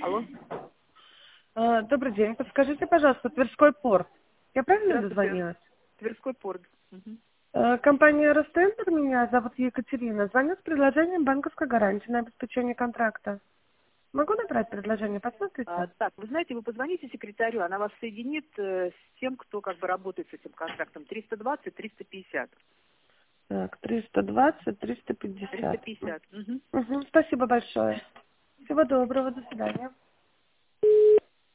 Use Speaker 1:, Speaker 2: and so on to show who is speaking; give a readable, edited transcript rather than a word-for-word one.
Speaker 1: Алло.
Speaker 2: Добрый день. Подскажите, пожалуйста, Тверской порт. Я правильно
Speaker 1: Здравствуйте.
Speaker 2: дозвонилась?
Speaker 1: Тверской порт. Мгм.
Speaker 2: Компания Ростендер, меня зовут Екатерина. Звоню с предложением банковской гарантии на обеспечение контракта. Могу набрать предложение? Посмотрите.
Speaker 1: Так, вы знаете, вы позвоните секретарю, она вас соединит с тем, кто как бы работает с этим контрактом. 320-350.
Speaker 2: Так, 320, 350.
Speaker 1: 350. Мгм.
Speaker 2: Спасибо большое. Всего доброго, до свидания.